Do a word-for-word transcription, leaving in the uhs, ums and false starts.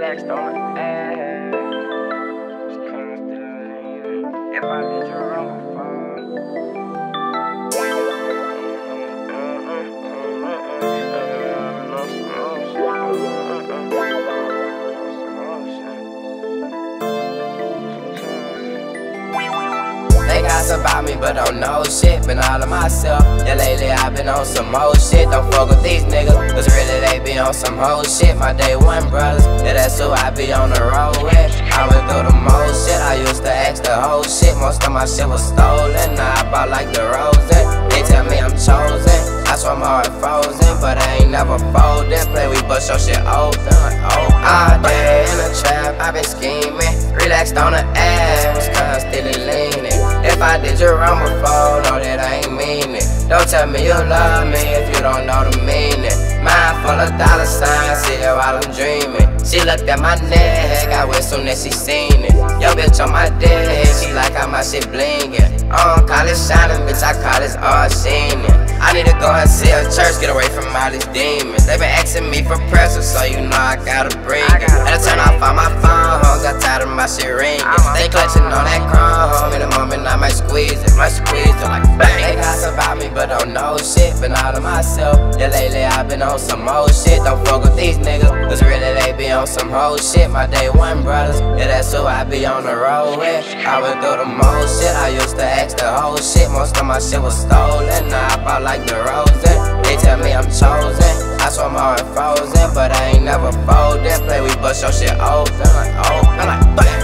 Relaxed on the ass. If I did you wrong They gossip about me, but don't know shit. Been all of myself. Yeah, lately I've been on some old shit. Don't fuck with these niggas, cause really they be on some whole shit. My day one brothers, yeah, that's who I be on the road with. I went through the most shit. I used to ask the whole shit. Most of my shit was stolen. Now I bought like the Rosen. They tell me I'm chosen. I swear my heart frozen, but I ain't never folded. Play, we bust your shit open like oh. All day in the trap, I been scheming. Relaxed on the ass, constantly leaning. If I did you wrong before, know that I ain't mean it. Don't tell me you love me if you don't know the meaning. Mind full of dollar signs, see it while I'm dreaming. She looked at my neck, I went soon as she seen it. Yo bitch on my dick, she like how my shit blingin'. I don't call it shining, bitch, I call this all seen it. I need to go and see a church, get away from all these demons. They been asking me for pressure, so you know I gotta bring it. Had to turn off all my phone, got tired of my shit ringing. Stay clutching on that chrome, in a moment I might squeeze it, might squeeze it like bang. They gossip about me, but don't know shit, been all to myself. Yeah, lately I been on some old shit, don't fuck with these niggas, cause really they be on some whole shit. My day one brothers, yeah, that's who I be on the road with. I went through the most shit, I used to ask the whole shit. Most of my shit was stolen, now I bought like the Rosen. They tell me I'm chosen. I swear my heart frozen, but I ain't never folded. Play, we bust your shit open like oh, I'm like bam.